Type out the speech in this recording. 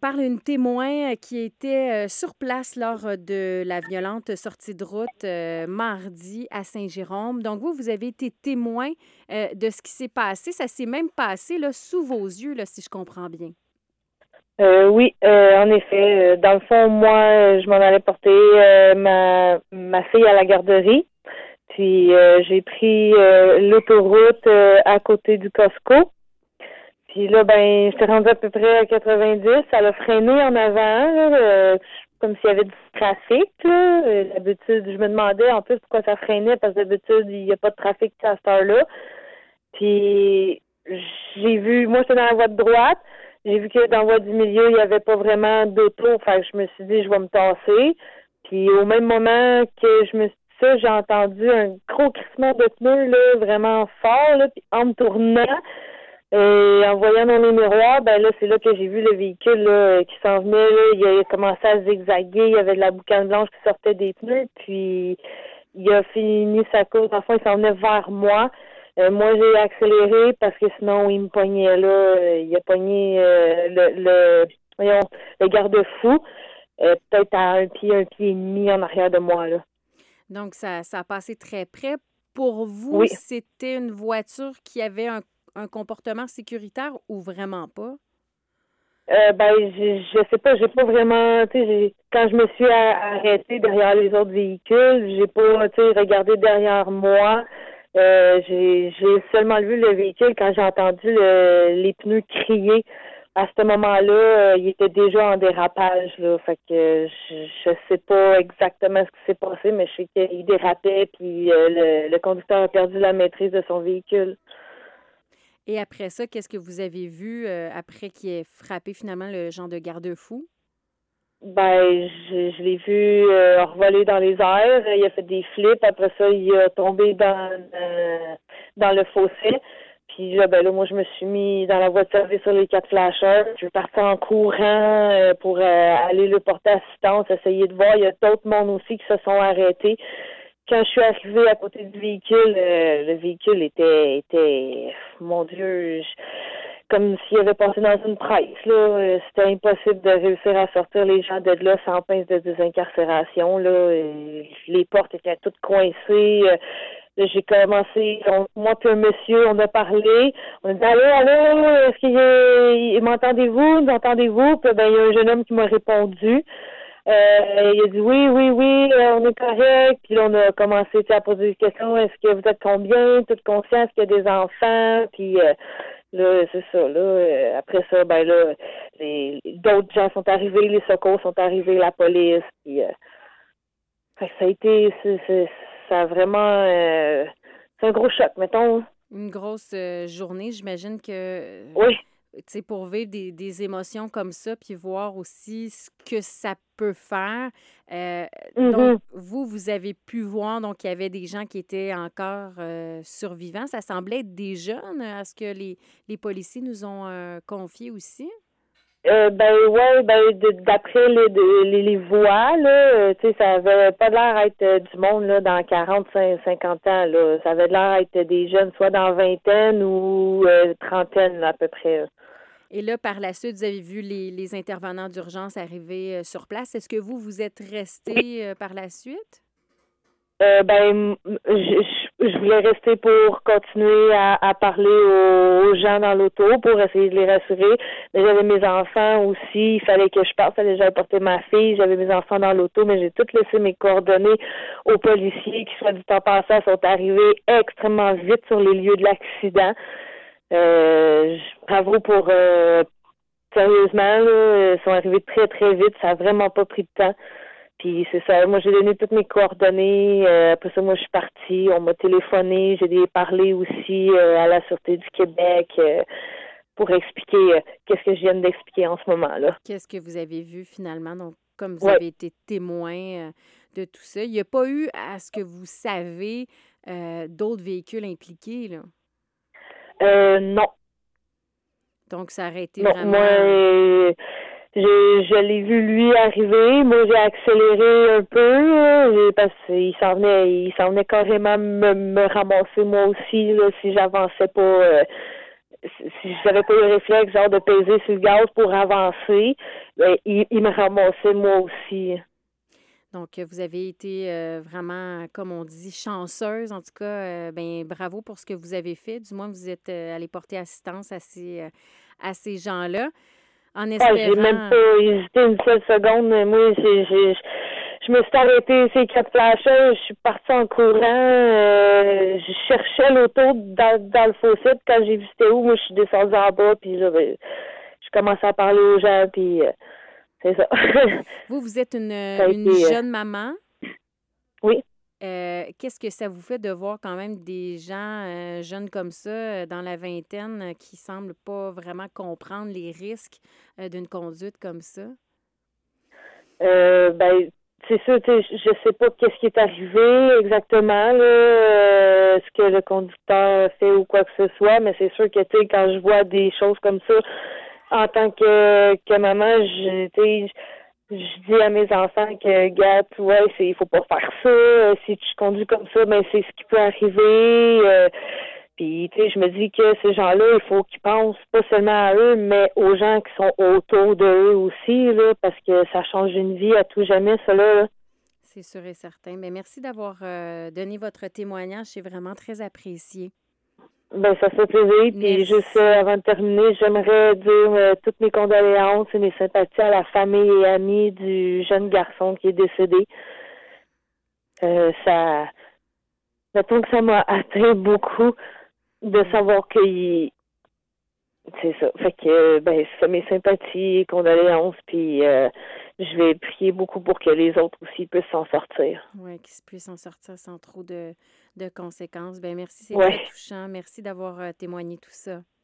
parle à une témoin qui était sur place lors de la violente sortie de route mardi à Saint-Jérôme. Donc, vous avez été témoin de ce qui s'est passé. Ça s'est même passé là, sous vos yeux, là, si je comprends bien. Oui, en effet. Dans le fond, moi, je m'en allais porter ma fille à la garderie. Puis j'ai pris l'autoroute à côté du Costco. Puis là, ben, j'étais rendue à peu près à 90. Elle a freiné en avant, là, comme s'il y avait du trafic. Là. D'habitude, je me demandais en plus pourquoi ça freinait, parce que d'habitude, il n'y a pas de trafic à cette heure-là. Puis j'ai vu, moi, j'étais dans la voie de droite. J'ai vu que dans la voie du milieu, il n'y avait pas vraiment d'auto. Fait que je me suis dit, je vais me tasser. Puis au même moment que je me suis dit ça, j'ai entendu un gros crissement de pneus, là, vraiment fort, là. Puis en me tournant, et en voyant dans les miroirs, ben là, c'est là que j'ai vu le véhicule là, qui s'en venait. Là, il a commencé à zigzaguer. Il y avait de la boucane blanche qui sortait des pneus. Puis, il a fini sa course. Enfin, il s'en venait vers moi. Moi, j'ai accéléré parce que sinon, il me pognait là. Il a pogné voyons, le garde-fou. Peut-être à un pied et demi en arrière de moi, là. Donc, ça a passé très près. Pour vous, Oui. c'était une voiture qui avait un comportement sécuritaire ou vraiment pas? Ben, je sais pas, j'ai pas vraiment, tu sais, quand je me suis arrêtée derrière les autres véhicules, j'ai pas, tu sais, regardé derrière moi. J'ai seulement vu le véhicule quand j'ai entendu les pneus crier. À ce moment-là, il était déjà en dérapage, là. Fait que je sais pas exactement ce qui s'est passé, mais je sais qu'il dérapait, puis le conducteur a perdu la maîtrise de son véhicule. Et après ça, qu'est-ce que vous avez vu après qu'il ait frappé finalement le genre de garde-fou? Ben, je l'ai vu revoler dans les airs. Il a fait des flips. Après ça, il a tombé dans le fossé. Puis là, ben là, moi, je me suis mis dans la voie de service sur les 4 flashers. Je suis partie en courant pour aller le porter assistance, essayer de voir. Il y a d'autres mondes aussi qui se sont arrêtés. Quand je suis arrivée à côté du véhicule, le véhicule était mon Dieu, comme s'il avait passé dans une presse, là. C'était impossible de réussir à sortir les gens de là sans pince de désincarcération, là. Les portes étaient toutes coincées. Là, j'ai commencé, moi puis un monsieur, on a parlé. On a dit, allô, est-ce qu'il m'entendez-vous? Nous entendez-vous? Puis ben, il y a un jeune homme qui m'a répondu. Il a dit oui, on est correct. Puis là, on a commencé à poser des questions. Est-ce que vous êtes combien? Toute conscience qu'il y a des enfants? Puis là, c'est ça. Là, après ça, ben là, d'autres gens sont arrivés, les secours sont arrivés, la police. Puis fait que ça a été, ça a vraiment, c'est un gros choc, mettons. Une grosse journée, j'imagine que, Oui. tu sais, pour vivre des émotions comme ça, puis voir aussi ce que ça peut faire. Donc, Mm-hmm. vous avez pu voir, donc il y avait des gens qui étaient encore survivants. Ça semblait être des jeunes, à ce que les policiers nous ont confié aussi. Ben ouais, d'après les voix, là, tu sais, ça avait pas l'air d'être du monde là dans 50 ans, là. Ça avait l'air d'être des jeunes, soit dans vingtaine ou trentaine, là, à peu près. Et là, par la suite, vous avez vu les intervenants d'urgence arriver sur place. Est-ce que vous êtes resté par la suite? Je voulais rester pour continuer à parler aux gens dans l'auto pour essayer de les rassurer. Mais j'avais mes enfants aussi. Il fallait que je parte. Il fallait que j'aille porter ma fille. J'avais mes enfants dans l'auto, mais j'ai tout laissé mes coordonnées aux policiers qui, soit du temps passé, sont arrivés extrêmement vite sur les lieux de l'accident. Bravo pour... sérieusement, là, ils sont arrivés très, très vite. Ça n'a vraiment pas pris de temps. Puis c'est ça, moi j'ai donné toutes mes coordonnées, après ça moi je suis partie, on m'a téléphoné, j'ai parlé aussi à la Sûreté du Québec pour expliquer qu'est-ce que je viens d'expliquer en ce moment-là. Qu'est-ce que vous avez vu finalement? Donc, comme vous Ouais. avez été témoin de tout ça, il n'y a pas eu, à ce que vous savez, d'autres véhicules impliqués, là? Non. Donc, ça aurait été Non, vraiment... moi je l'ai vu lui arriver. Moi, j'ai accéléré un peu parce qu'il s'en venait carrément me ramasser moi aussi là, si j'avançais pas si j'avais pas eu le réflexe, genre, de peser sur le gaz pour avancer, ben, il me ramassait moi aussi. Donc, vous avez été vraiment, comme on dit, chanceuse. En tout cas, ben bravo pour ce que vous avez fait. Du moins, vous êtes allé porter assistance à ces gens-là, en Ah, j'ai même espérant. pas hésité une seule seconde. Moi, je me suis arrêtée ces quatre flashers, je suis partie en courant, je cherchais l'auto dans le fossé, puis quand j'ai vu c'était où, moi je suis descendue en bas, puis là, ben, je commençais à parler aux gens, puis c'est ça. Vous, vous êtes Ça a une été, jeune maman. oui. Qu'est-ce que ça vous fait de voir quand même des gens jeunes comme ça, dans la vingtaine, qui semblent pas vraiment comprendre les risques d'une conduite comme ça? Ben, c'est sûr, tu sais, je sais pas qu'est-ce qui est arrivé exactement, là, ce que le conducteur a fait ou quoi que ce soit, mais c'est sûr que, tu sais, quand je vois des choses comme ça, en tant que maman, tu sais, je dis à mes enfants que, gars, ouais, il faut pas faire ça. Si tu conduis comme ça, ben c'est ce qui peut arriver. Puis, tu sais, je me dis que ces gens-là, il faut qu'ils pensent pas seulement à eux, mais aux gens qui sont autour d'eux aussi, là, parce que ça change une vie à tout jamais, ça là. C'est sûr et certain. Mais merci d'avoir donné votre témoignage. C'est vraiment très apprécié. Ben, ça fait plaisir. Puis, juste Merci. avant de terminer, j'aimerais dire toutes mes condoléances et mes sympathies à la famille et amis du jeune garçon qui est décédé. Ça, mettons que ça m'a atteint beaucoup de Oui. savoir qu'il. C'est ça. Fait que, ben, ça, mes sympathies et condoléances, puis je vais prier beaucoup pour que les autres aussi puissent s'en sortir. Oui, qu'ils puissent en sortir sans trop de conséquences. Ben merci, c'est très Ouais. touchant. Merci d'avoir témoigné tout ça.